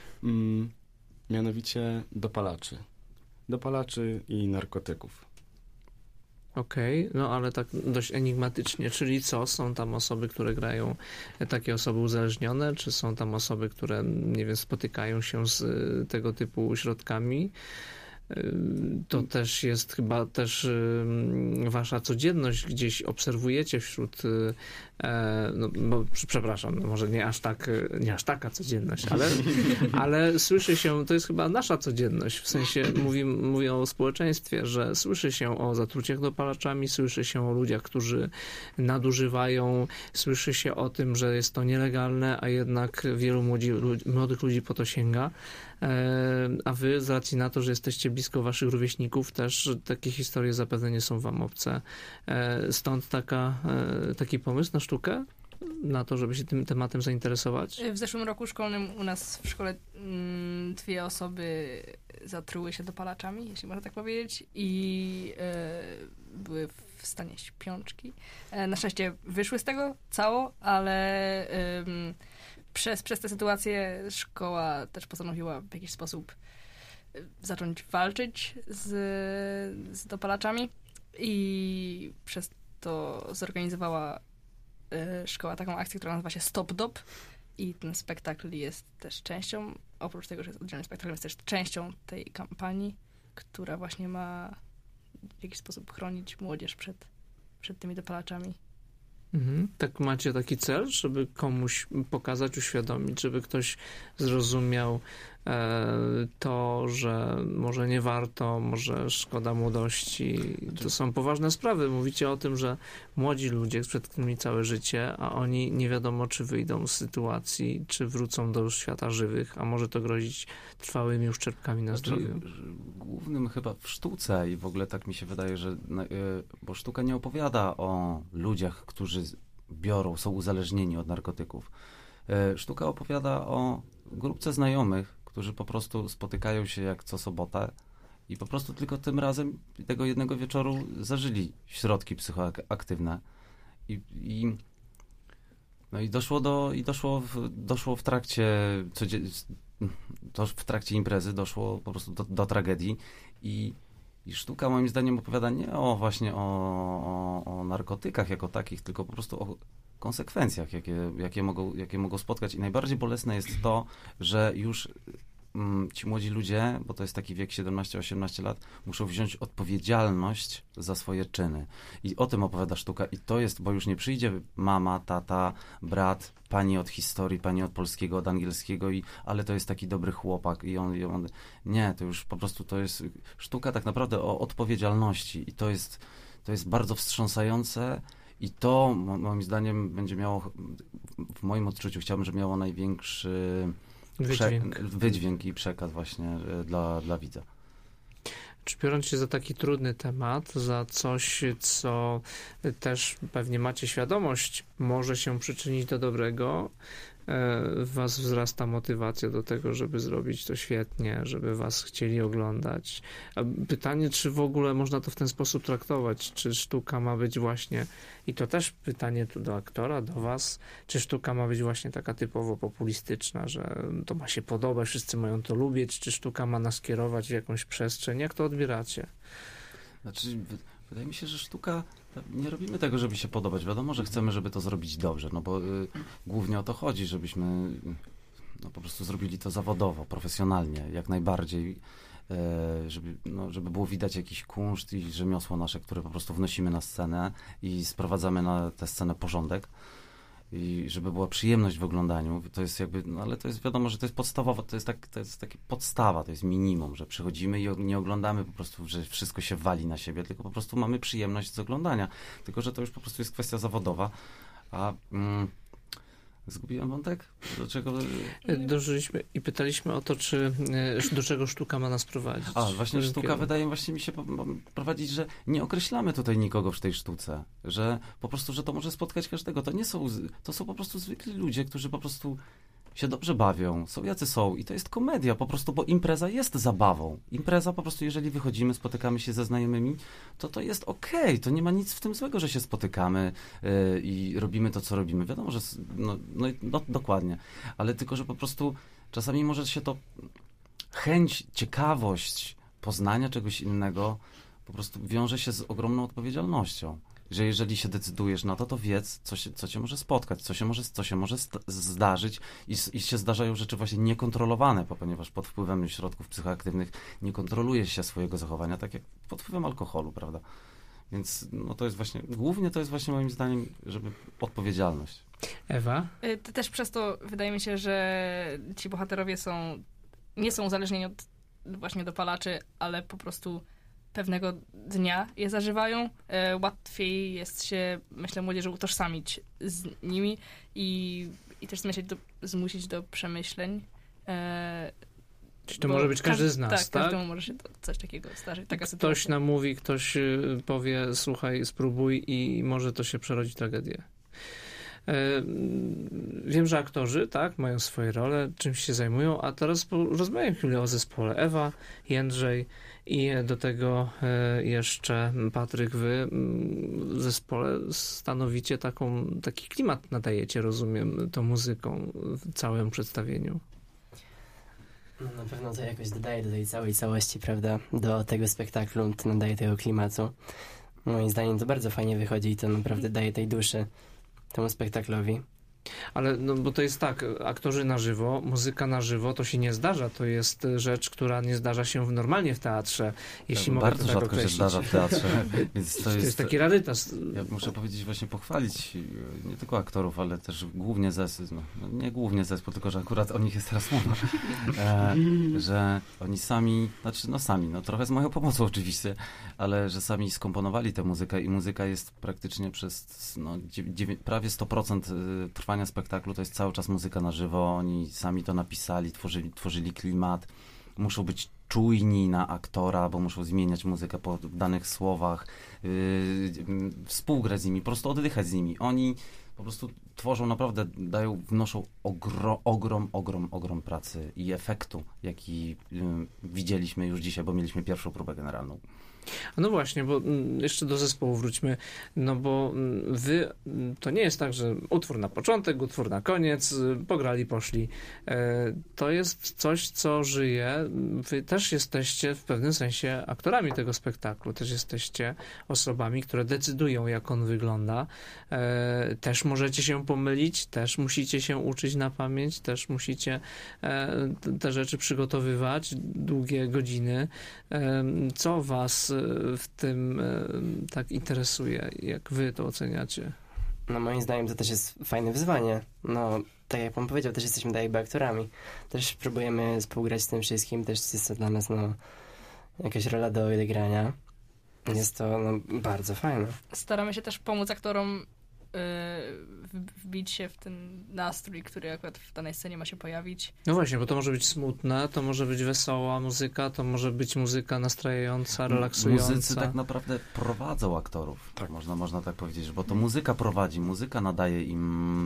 S6: Mianowicie dopalaczy. Dopalaczy i narkotyków.
S2: Okej, no ale tak dość enigmatycznie, czyli co? Są tam osoby, które grają, takie osoby uzależnione, czy są tam osoby, które, nie wiem, spotykają się z tego typu środkami? To też jest chyba też wasza codzienność, gdzieś obserwujecie wśród, przepraszam, może nie aż taka codzienność, ale słyszy się, to jest chyba nasza codzienność, w sensie mówię o społeczeństwie, że słyszy się o zatruciach dopalaczami, słyszy się o ludziach, którzy nadużywają, słyszy się o tym, że jest to nielegalne, a jednak wielu młodych ludzi po to sięga. A wy, z racji na to, że jesteście blisko waszych rówieśników, też takie historie zapewne nie są wam obce. Stąd taki pomysł na sztukę? Na to, żeby się tym tematem zainteresować?
S3: W zeszłym roku szkolnym u nas w szkole 2 osoby zatruły się dopalaczami, jeśli można tak powiedzieć, i były w stanie śpiączki. Na szczęście wyszły z tego cało, ale przez tę sytuację szkoła też postanowiła w jakiś sposób zacząć walczyć z dopalaczami i przez to zorganizowała szkoła taką akcję, która nazywa się Stop Dop, i ten spektakl jest też częścią, oprócz tego, że jest oddzielnym spektaklem, jest też częścią tej kampanii, która właśnie ma w jakiś sposób chronić młodzież przed tymi dopalaczami.
S2: Tak, macie taki cel, żeby komuś pokazać, uświadomić, żeby ktoś zrozumiał to, że może nie warto, może szkoda młodości. To są poważne sprawy. Mówicie o tym, że młodzi ludzie, przed którymi całe życie, a oni nie wiadomo, czy wyjdą z sytuacji, czy wrócą do świata żywych, a może to grozić trwałymi uszczerbkami na zdrowiu.
S8: Głównym chyba w sztuce i w ogóle tak mi się wydaje, że bo sztuka nie opowiada o ludziach, którzy są uzależnieni od narkotyków. Sztuka opowiada o grupce znajomych, którzy po prostu spotykają się jak co sobotę i po prostu tylko tym razem tego jednego wieczoru zażyli środki psychoaktywne. I doszło w trakcie imprezy, doszło po prostu do tragedii i sztuka moim zdaniem opowiada nie właśnie o narkotykach jako takich, tylko po prostu o konsekwencjach, jakie mogą spotkać. I najbardziej bolesne jest to, że już ci młodzi ludzie, bo to jest taki wiek 17-18 lat, muszą wziąć odpowiedzialność za swoje czyny. I o tym opowiada sztuka. I to jest, bo już nie przyjdzie mama, tata, brat, pani od historii, pani od polskiego, od angielskiego, ale to jest taki dobry chłopak. I on nie, to już po prostu to jest sztuka tak naprawdę o odpowiedzialności. I to jest bardzo wstrząsające. I to moim zdaniem będzie miało, w moim odczuciu chciałbym, żeby miało największy wydźwięk i przekaz właśnie dla widza.
S2: Czy biorąc się za taki trudny temat, za coś, co też pewnie macie świadomość, może się przyczynić do dobrego, w was wzrasta motywacja do tego, żeby zrobić to świetnie, żeby was chcieli oglądać. Pytanie, czy w ogóle można to w ten sposób traktować? Czy sztuka ma być właśnie, i to też pytanie tu do aktora, do was, czy sztuka ma być właśnie taka typowo populistyczna, że to ma się podobać, wszyscy mają to lubić, czy sztuka ma nas kierować w jakąś przestrzeń? Jak to odbieracie?
S8: Znaczy, wydaje mi się, że sztuka, nie robimy tego, żeby się podobać. Wiadomo, że chcemy, żeby to zrobić dobrze, no bo głównie o to chodzi, żebyśmy po prostu zrobili to zawodowo, profesjonalnie, jak najbardziej, żeby było widać jakiś kunszt i rzemiosło nasze, które po prostu wnosimy na scenę i sprowadzamy na tę scenę porządek. i żeby była przyjemność w oglądaniu, to jest jakby, no ale to jest wiadomo, że to jest podstawowo, to jest takie podstawa, to jest minimum, że przychodzimy i nie oglądamy po prostu, że wszystko się wali na siebie, tylko po prostu mamy przyjemność z oglądania. Tylko że to już po prostu jest kwestia zawodowa, a zgubiłem wątek? Do czego?
S2: Dożyliśmy i pytaliśmy o to, czy do czego sztuka ma nas prowadzić.
S8: Właśnie sztuka wydaje właśnie mi się prowadzić, że nie określamy tutaj nikogo w tej sztuce, że po prostu, że to może spotkać każdego. To są po prostu zwykli ludzie, którzy po prostu się dobrze bawią, są jacy są i to jest komedia po prostu, bo impreza jest zabawą. Impreza po prostu, jeżeli wychodzimy, spotykamy się ze znajomymi, to jest okej, to nie ma nic w tym złego, że się spotykamy i robimy to, co robimy. Wiadomo, że no dokładnie, ale tylko, że po prostu czasami może się to chęć, ciekawość poznania czegoś innego po prostu wiąże się z ogromną odpowiedzialnością. Że jeżeli się decydujesz na to, to wiedz, co cię może spotkać, co się może zdarzyć i się zdarzają rzeczy właśnie niekontrolowane, ponieważ pod wpływem środków psychoaktywnych nie kontroluje się swojego zachowania, tak jak pod wpływem alkoholu, prawda? Więc no to jest właśnie, głównie to jest właśnie moim zdaniem, żeby odpowiedzialność.
S2: Ewa?
S3: Też przez to wydaje mi się, że ci bohaterowie nie są uzależnieni od właśnie dopalaczy, ale po prostu pewnego dnia je zażywają. Łatwiej jest się, myślę, młodzieży utożsamić z nimi i też zmusić do przemyśleń.
S2: Czyli to może być każdy z nas, tak?
S3: Każdemu może się coś takiego zdarzyć. Taka
S2: ktoś
S3: sytuacja.
S2: namówi, ktoś powie, słuchaj, spróbuj i może to się przerodzi w tragedię. Wiem, że aktorzy, tak, mają swoje role, czymś się zajmują, a teraz rozmawiam chwilę o zespole. Ewa, Jędrzej i do tego jeszcze Patryk, wy w zespole stanowicie taki klimat nadajecie, rozumiem, tą muzyką w całym przedstawieniu.
S5: No, na pewno to jakoś dodaje do tej całej całości, prawda, do tego spektaklu, to nadaje tego klimatu. Moim zdaniem to bardzo fajnie wychodzi i to naprawdę daje tej duszy temu spektaklowi.
S2: Ale no, bo to jest tak, aktorzy na żywo, muzyka na żywo, to się nie zdarza. To jest rzecz, która nie zdarza się normalnie w teatrze, jeśli mogę
S8: bardzo
S2: to tak
S8: rzadko
S2: określić.
S8: się zdarza w teatrze. Więc
S2: to jest taki rarytas.
S8: Ja muszę powiedzieć, właśnie pochwalić nie tylko aktorów, ale też głównie zespół, nie głównie zespół, tylko że akurat o nich jest teraz mowa, że oni sami, trochę z moją pomocą oczywiście, ale że sami skomponowali tę muzykę i muzyka jest praktycznie przez prawie 100% trwania spektaklu, to jest cały czas muzyka na żywo, oni sami to napisali, tworzyli klimat, muszą być czujni na aktora, bo muszą zmieniać muzykę po danych słowach, współgrać z nimi, po prostu oddychać z nimi. Oni po prostu tworzą, naprawdę wnoszą ogrom pracy i efektu, jaki widzieliśmy już dzisiaj, bo mieliśmy pierwszą próbę generalną.
S2: No właśnie, bo jeszcze do zespołu wróćmy, no bo wy, to nie jest tak, że utwór na początek, utwór na koniec, pograli, poszli. To jest coś, co żyje. Wy też jesteście w pewnym sensie aktorami tego spektaklu, też jesteście osobami, które decydują, jak on wygląda. Też możecie się pomylić, też musicie się uczyć na pamięć, też musicie te rzeczy przygotowywać, długie godziny. Co was w tym tak interesuje? Jak wy to oceniacie?
S5: No moim zdaniem to też jest fajne wyzwanie. No, tak jak pan powiedział, też jesteśmy jakby aktorami. Też próbujemy współgrać z tym wszystkim, też jest to dla nas jakaś rola do odegrania. Jest to bardzo fajne.
S3: Staramy się też pomóc aktorom wbić się w ten nastrój, który akurat w danej scenie ma się pojawić.
S2: No właśnie, bo to może być smutne, to może być wesoła muzyka, to może być muzyka nastrajająca, relaksująca.
S8: Muzycy tak naprawdę prowadzą aktorów, tak można tak powiedzieć, bo to muzyka prowadzi, muzyka nadaje im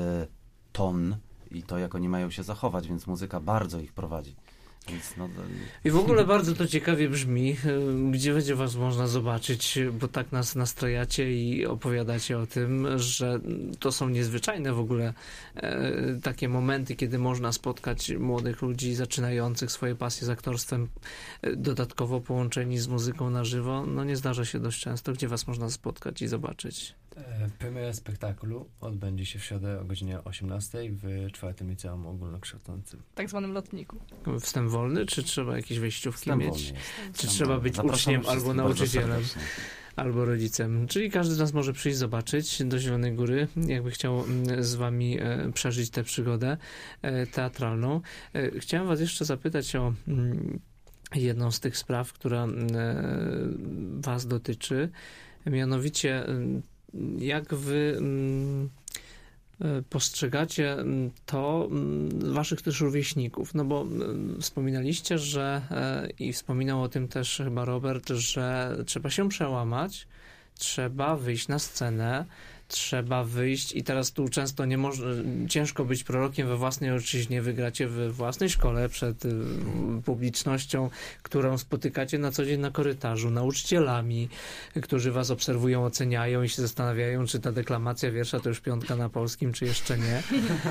S8: ton i to, jak oni mają się zachować, więc muzyka bardzo ich prowadzi. Więc
S2: I w ogóle bardzo to ciekawie brzmi, gdzie będzie was można zobaczyć, bo tak nas nastrajacie i opowiadacie o tym, że to są niezwyczajne w ogóle takie momenty, kiedy można spotkać młodych ludzi zaczynających swoje pasje z aktorstwem, dodatkowo połączeni z muzyką na żywo. No nie zdarza się dość często. Gdzie was można spotkać i zobaczyć?
S9: Premiera spektaklu odbędzie się w środę o godzinie 18 w 4. Liceum Ogólnokształcącym.
S3: Tak zwanym lotniku.
S2: Wstęp wolny, czy trzeba jakieś wejściówki
S8: Wstęp
S2: mieć?
S8: wolny jest.
S2: Czy trzeba być uczniem albo nauczycielem? albo rodzicem. Czyli każdy z nas może przyjść zobaczyć do Zielonej Góry, jakby chciał z wami przeżyć tę przygodę teatralną. Chciałem was jeszcze zapytać o jedną z tych spraw, która was dotyczy, mianowicie jak wy postrzegacie to waszych też rówieśników, no bo wspominaliście, że i wspominał o tym też chyba Robert, że trzeba się przełamać, trzeba wyjść na scenę, trzeba wyjść i teraz tu często ciężko być prorokiem we własnej ojczyźnie, wygracie we własnej szkole przed publicznością, którą spotykacie na co dzień na korytarzu, nauczycielami, którzy was obserwują, oceniają i się zastanawiają, czy ta deklamacja wiersza to już 5 na polskim, czy jeszcze nie.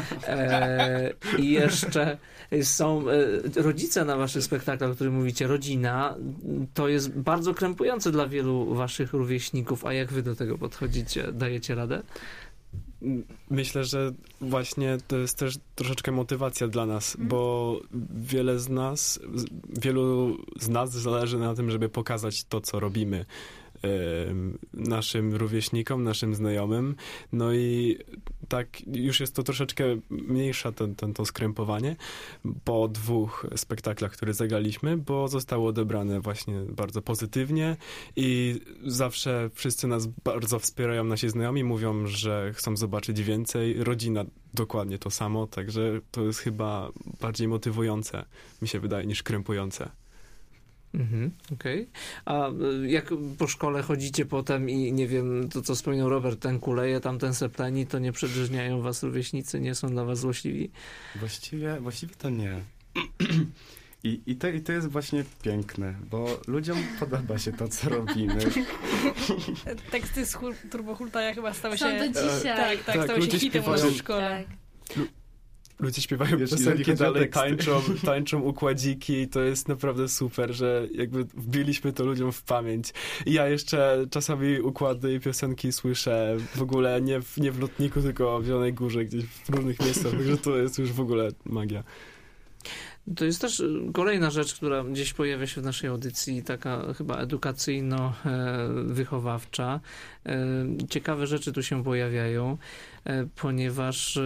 S2: I jeszcze są rodzice na waszych spektaklach, o których mówicie, rodzina. To jest bardzo krępujące dla wielu waszych rówieśników. A jak wy do tego podchodzicie? Dajecie radę?
S7: Myślę, że właśnie to jest też troszeczkę motywacja dla nas, bo wielu z nas zależy na tym, żeby pokazać to, co robimy naszym rówieśnikom, naszym znajomym. No i tak już jest to troszeczkę mniejsza to skrępowanie po 2 spektaklach, które zagraliśmy, bo zostało odebrane właśnie bardzo pozytywnie i zawsze wszyscy nas bardzo wspierają, nasi znajomi, mówią, że chcą zobaczyć więcej. Rodzina dokładnie to samo, także to jest chyba bardziej motywujące, mi się wydaje, niż krępujące.
S2: Okej. A jak po szkole chodzicie potem i nie wiem, to co wspomniał Robert, ten kuleje, tamten septani, to nie przedrzeźniają was rówieśnicy, nie są dla was złośliwi?
S6: Właściwie to nie. I to jest właśnie piękne, bo ludziom podoba się to, co robimy.
S3: Teksty z Turbo Hultaja chyba stały
S4: Są
S3: się...
S4: do dzisiaj.
S3: Tak, stały się hitem u nas w szkole.
S4: Tak.
S7: Ludzie śpiewają piosenki dalej, tańczą układziki, to jest naprawdę super, że jakby wbiliśmy to ludziom w pamięć. I ja jeszcze czasami układy i piosenki słyszę w ogóle nie w Lotniku, tylko w Zielonej Górze, gdzieś w różnych miejscach, także to jest już w ogóle magia.
S2: To jest też kolejna rzecz, która gdzieś pojawia się w naszej audycji, taka chyba edukacyjno-wychowawcza. Ciekawe rzeczy tu się pojawiają, ponieważ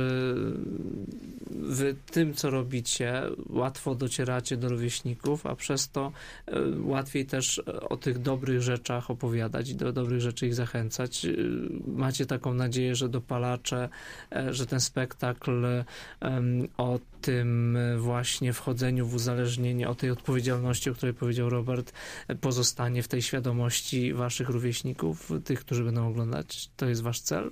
S2: wy tym, co robicie, łatwo docieracie do rówieśników, a przez to łatwiej też o tych dobrych rzeczach opowiadać i do dobrych rzeczy ich zachęcać. Macie taką nadzieję, że dopalacze, że ten spektakl o tym właśnie wchodzeniu w uzależnienie, o tej odpowiedzialności, o której powiedział Robert, pozostanie w tej świadomości waszych rówieśników, tych, którzy będą oglądać. To jest wasz cel?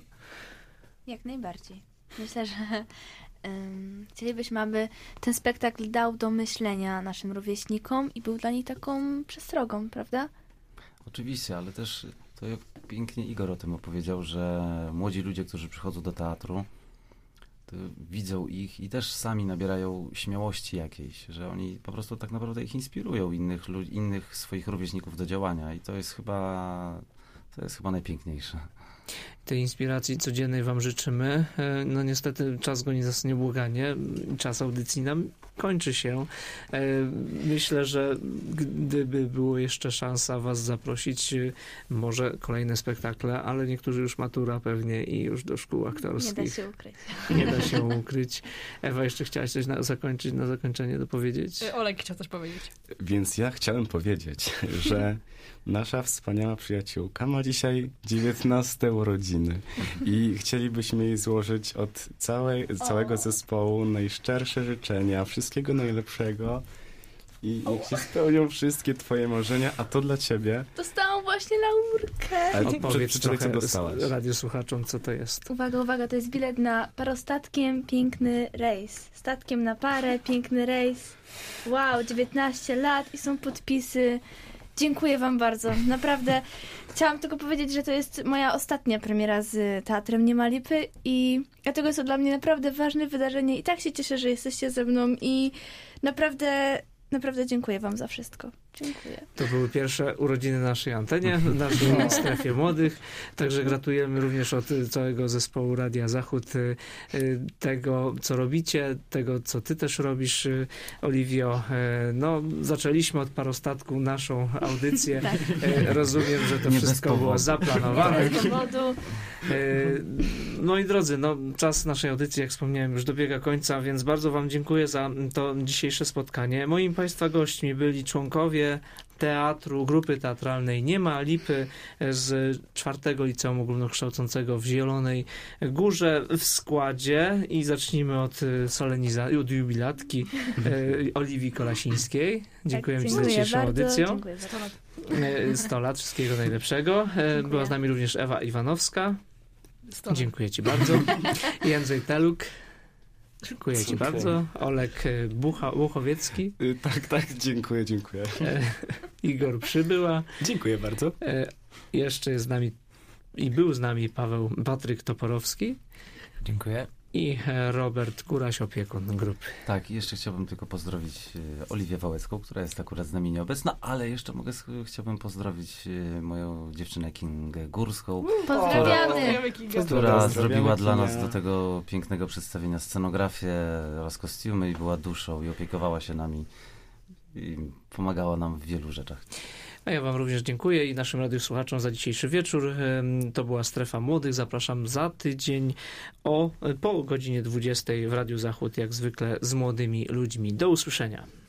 S4: Jak najbardziej. Myślę, że chcielibyśmy, aby ten spektakl dał do myślenia naszym rówieśnikom i był dla nich taką przestrogą, prawda?
S8: Oczywiście, ale też to jak pięknie Igor o tym opowiedział, że młodzi ludzie, którzy przychodzą do teatru, to widzą ich i też sami nabierają śmiałości jakiejś, że oni po prostu tak naprawdę ich inspirują, innych swoich rówieśników do działania i to jest chyba najpiękniejsze.
S2: Tej inspiracji codziennej wam życzymy. No niestety czas goni nas nieubłaganie. Czas audycji nam kończy się. Myślę, że gdyby było jeszcze szansa was zaprosić, może kolejne spektakle, ale niektórzy już matura pewnie i już do szkół aktorskich.
S4: Nie da się ukryć.
S2: Nie da się ukryć. Ewa, jeszcze chciałaś coś na zakończenie dopowiedzieć?
S3: Olek chciał coś powiedzieć.
S6: Więc ja chciałem powiedzieć, że nasza wspaniała przyjaciółka ma dzisiaj 19 urodziny i chcielibyśmy jej złożyć od całego zespołu najszczersze życzenia, wszystkiego najlepszego i niech się spełnią wszystkie twoje marzenia, a to dla ciebie.
S4: Dostałam właśnie laurkę.
S2: Odpowiedz
S6: co
S2: trochę
S6: dostałaś.
S2: radiosłuchaczom, co to jest.
S4: Uwaga, to jest bilet na parostatkiem piękny rejs. Statkiem na parę, piękny rejs. Wow, 19 lat i są podpisy. Dziękuję wam bardzo. Naprawdę chciałam tylko powiedzieć, że to jest moja ostatnia premiera z Teatrem Nie ma lipy i dlatego jest to dla mnie naprawdę ważne wydarzenie i tak się cieszę, że jesteście ze mną i naprawdę dziękuję wam za wszystko. Dziękuję.
S2: To były pierwsze urodziny naszej antenie, w naszej strefie młodych. Także gratulujemy również od całego zespołu Radia Zachód tego, co robicie, tego, co ty też robisz, Oliwio. No, zaczęliśmy od Parostatku naszą audycję.
S4: Tak.
S2: Rozumiem, że to
S8: Nie bez
S2: wszystko
S8: powodu.
S2: było zaplanowane.
S4: Z powodu
S2: Moi drodzy, no, czas naszej audycji, jak wspomniałem, już dobiega końca, więc bardzo wam dziękuję za to dzisiejsze spotkanie. Moimi państwa gośćmi byli członkowie teatru, grupy teatralnej Nie ma lipy z 4. Liceum Ogólnokształcącego w Zielonej Górze w składzie i zacznijmy od od jubilatki Oliwii Kolasińskiej. Dziękujemy ci za dzisiejszą audycję.
S4: Dziękuję bardzo.
S2: 100 lat, wszystkiego najlepszego. Była z nami również Ewa Iwanowska. Dziękuję ci bardzo. Jędrzej Teluk. Dziękuję ci bardzo. Olek Buchowiecki.
S6: Tak, dziękuję.
S2: Igor Przybyła.
S7: Dziękuję bardzo.
S2: Jeszcze jest z nami i był z nami Patryk Toporowski.
S9: Dziękuję.
S2: I Robert Kuraś, opiekun grupy.
S8: Tak, i jeszcze chciałbym tylko pozdrowić Oliwię Wałęcką, która jest akurat z nami nieobecna, ale jeszcze chciałbym pozdrowić moją dziewczynę Kingę Górską,
S4: Pozdrawiamy.
S8: która zrobiła dla nas do tego pięknego przedstawienia scenografię oraz kostiumy i była duszą i opiekowała się nami i pomagała nam w wielu rzeczach.
S2: A ja wam również dziękuję i naszym radiosłuchaczom za dzisiejszy wieczór. To była Strefa Młodych. Zapraszam za tydzień po godzinie 20 w Radiu Zachód, jak zwykle z młodymi ludźmi. Do usłyszenia.